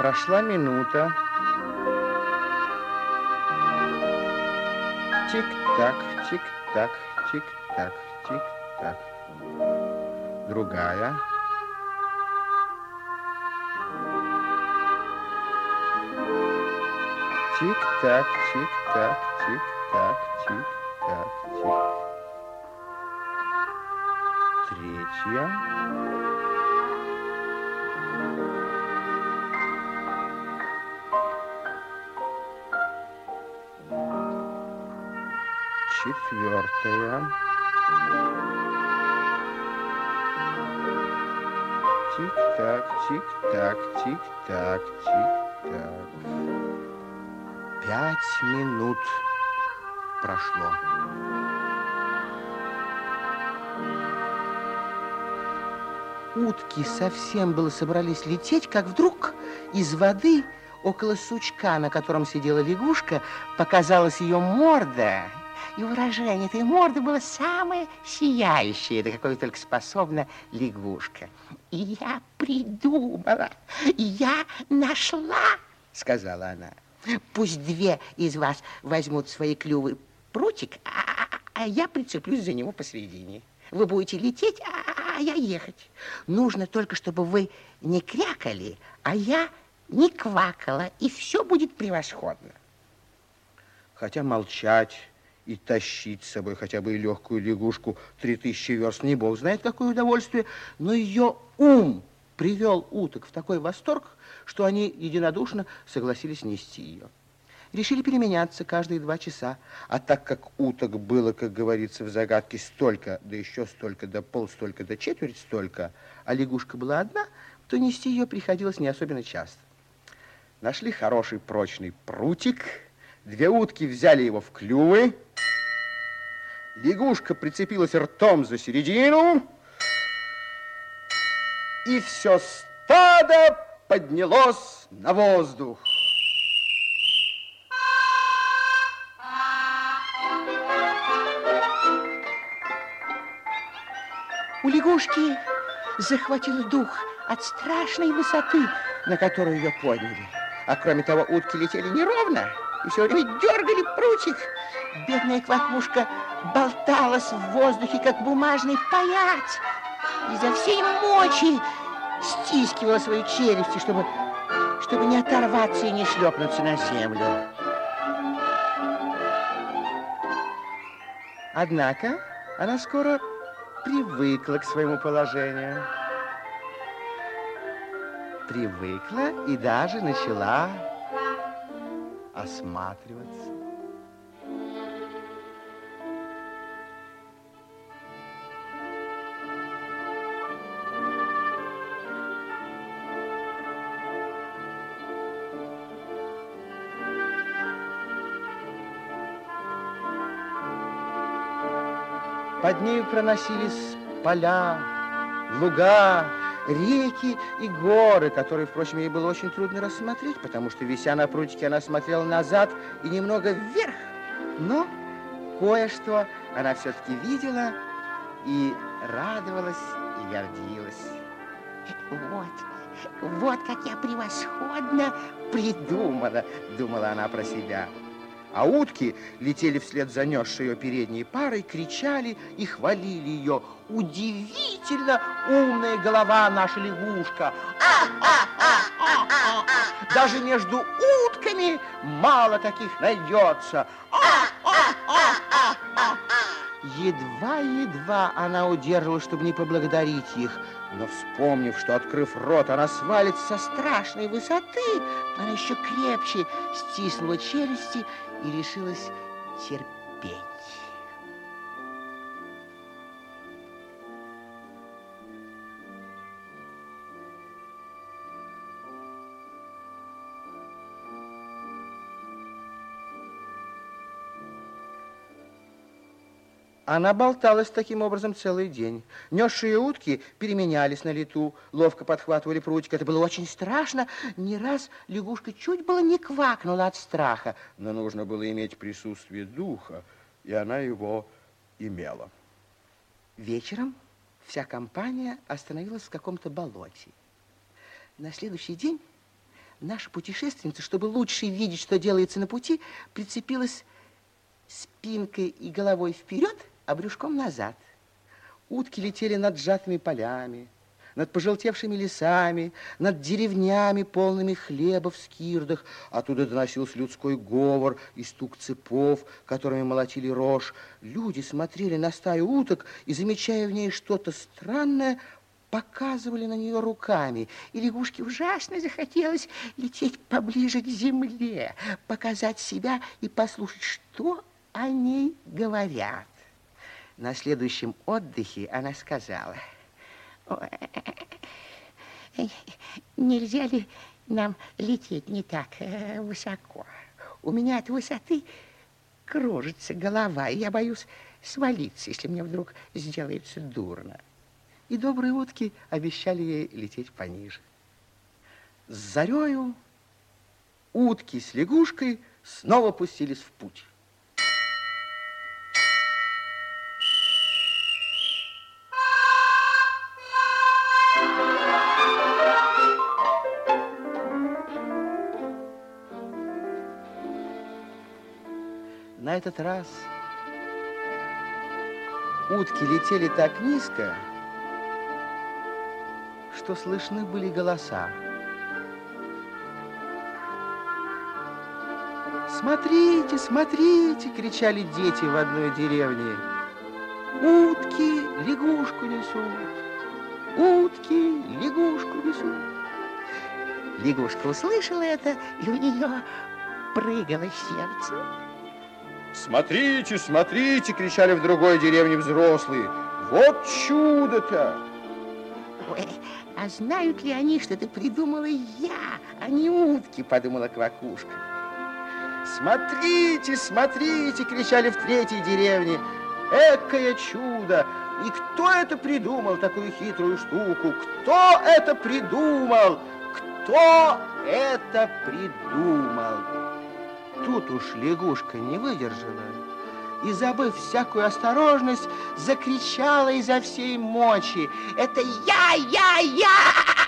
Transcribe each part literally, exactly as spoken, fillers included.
Прошла минута. Тик-так, тик-так, тик-так, тик-так. Другая. Тик-так, тик-так, тик-так, тик-так, тик. Третья. Четвертая. Тик-так, тик-так, тик-так, тик-так. Пять минут прошло. Утки совсем было собрались лететь, как вдруг из воды около сучка, на котором сидела лягушка, показалась ее морда. И выражение этой морды было самое сияющее, до какое только способна лягушка. «И я придумала, я нашла», — сказала она. «Пусть две из вас возьмут свои клювы прутик, а, а я прицеплюсь за него посредине. Вы будете лететь, а, а я ехать. Нужно только, чтобы вы не крякали, а я не квакала, и все будет превосходно». Хотя молчать и тащить с собой хотя бы и легкую лягушку три тысячи верст, не бог знает какое удовольствие, но ее ум привел уток в такой восторг, что они единодушно согласились нести ее. Решили переменяться каждые два часа, а так как уток было, как говорится в загадке, столько, да еще столько, да полстолько, да четверть столько, а лягушка была одна, то нести ее приходилось не особенно часто. Нашли хороший прочный прутик, две утки взяли его в клювы, лягушка прицепилась ртом за середину, и все стадо поднялось на воздух. У лягушки захватил дух от страшной высоты, на которую ее подняли. А кроме того, утки летели неровно и все время дергали прутик. Бедная квакушка болталась в воздухе, как бумажный паяц. Изо всей мочи стискивала свои челюсти, чтобы, чтобы не оторваться и не шлепнуться на землю. Однако она скоро привыкла к своему положению. Привыкла и даже начала осматриваться. Под нею проносились поля, луга, реки и горы, которые, впрочем, ей было очень трудно рассмотреть, потому что, вися на прутике, она смотрела назад и немного вверх. Но кое-что она все-таки видела и радовалась, и гордилась. Вот, вот как я превосходно придумала, думала она про себя. А утки летели вслед за несшей ее передней парой, кричали и хвалили ее. Удивительно умная голова наша лягушка. Даже между утками мало таких найдется. Едва-едва она удерживалась, чтобы не поблагодарить их. Но, вспомнив, что, открыв рот, она свалится со страшной высоты, она еще крепче стиснула челюсти и решилась терпеть. Она болталась таким образом целый день. Несшие утки переменялись на лету, ловко подхватывали прутик. Это было очень страшно. Не раз лягушка чуть было не квакнула от страха. Но нужно было иметь присутствие духа, и она его имела. Вечером вся компания остановилась в каком-то болоте. На следующий день наша путешественница, чтобы лучше видеть, что делается на пути, прицепилась спинкой и головой вперед, а брюшком назад. Утки летели над сжатыми полями, над пожелтевшими лесами, над деревнями, полными хлеба в скирдах. Оттуда доносился людской говор и стук цепов, которыми молотили рожь. Люди смотрели на стаю уток и, замечая в ней что-то странное, показывали на нее руками. И лягушке ужасно захотелось лететь поближе к земле, показать себя и послушать, что о ней говорят. На следующем отдыхе она сказала: нельзя ли нам лететь не так высоко? У меня от высоты кружится голова, и я боюсь свалиться, если мне вдруг сделается дурно. И добрые утки обещали ей лететь пониже. С зарею утки с лягушкой снова пустились в путь. На этот раз утки летели так низко, что слышны были голоса. «Смотрите, смотрите!» — кричали дети в одной деревне. «Утки лягушку несут! Утки лягушку несут!» Лягушка услышала это, и у нее прыгало сердце. «Смотрите, смотрите!» — кричали в другой деревне взрослые. «Вот чудо-то!» «Ой, а знают ли они, что это придумала я, а не утки?» — подумала Квакушка. «Смотрите, смотрите!» — кричали в третьей деревне. «Экое чудо! И кто это придумал, такую хитрую штуку? Кто это придумал? Кто это придумал?» Тут уж лягушка не выдержала и, забыв всякую осторожность, закричала изо всей мочи: «Это я, я, я!»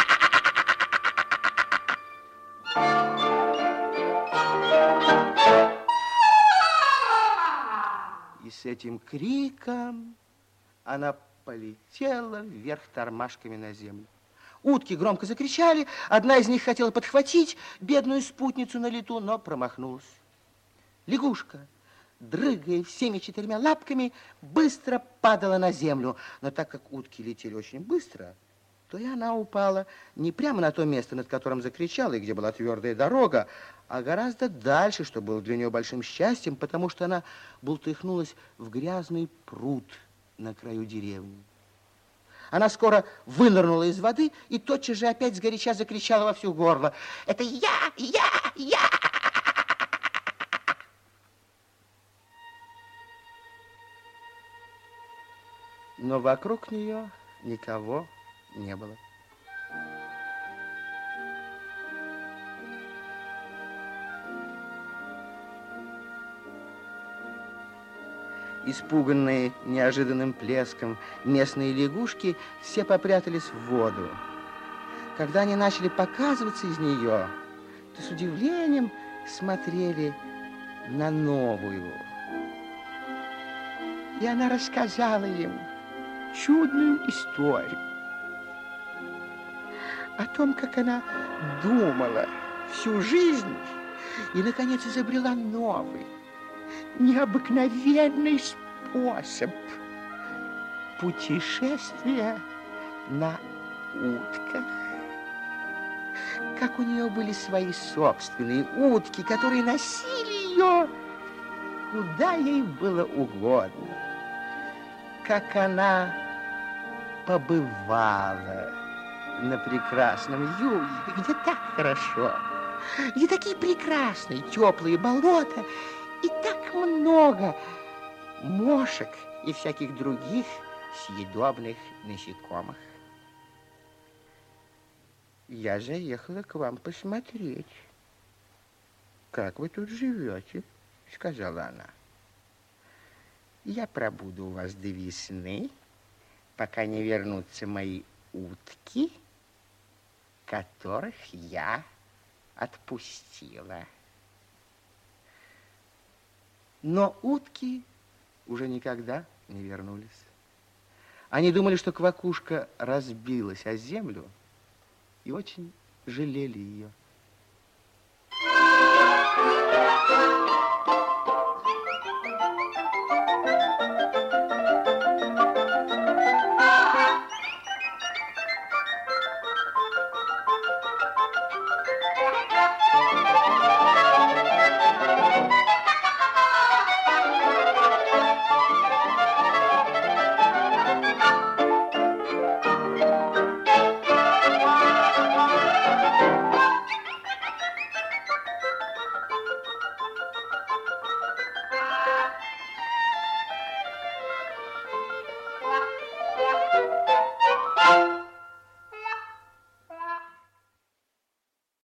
И с этим криком она полетела вверх тормашками на землю. Утки громко закричали, одна из них хотела подхватить бедную спутницу на лету, но промахнулась. Лягушка, дрыгая всеми четырьмя лапками, быстро падала на землю. Но так как утки летели очень быстро, то и она упала не прямо на то место, над которым закричала, и где была твердая дорога, а гораздо дальше, что было для нее большим счастьем, потому что она бултыхнулась в грязный пруд на краю деревни. Она скоро вынырнула из воды и тотчас же опять сгоряча закричала во всё горло: «Это я, я, я!» Но вокруг нее никого не было. Испуганные неожиданным плеском местные лягушки все попрятались в воду. Когда они начали показываться из нее, то с удивлением смотрели на новую. И она рассказала им чудную историю о том, как она думала всю жизнь и, наконец, изобрела новый, необыкновенный способ путешествия на утках. Как у нее были свои собственные утки, которые носили ее куда ей было угодно. Как она побывала на прекрасном юге, где так хорошо, где такие прекрасные теплые болота и так много мошек и всяких других съедобных насекомых. Я заехала к вам посмотреть, как вы тут живете, сказала она. Я пробуду у вас до весны, пока не вернутся мои утки, которых я отпустила. Но утки уже никогда не вернулись. Они думали, что квакушка разбилась о землю, и очень жалели ее. Thank you.